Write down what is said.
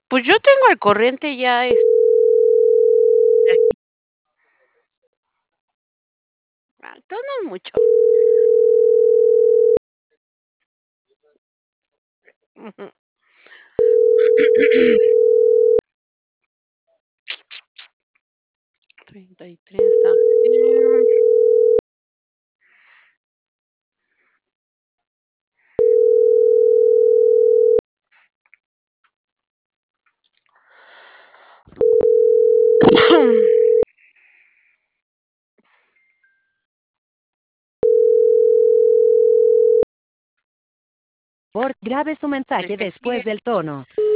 Pues yo tengo al corriente ya, aquí. Entonces no es mucho. Ujú. 33 AG. Por grabe su mensaje El que sigue. después del tono.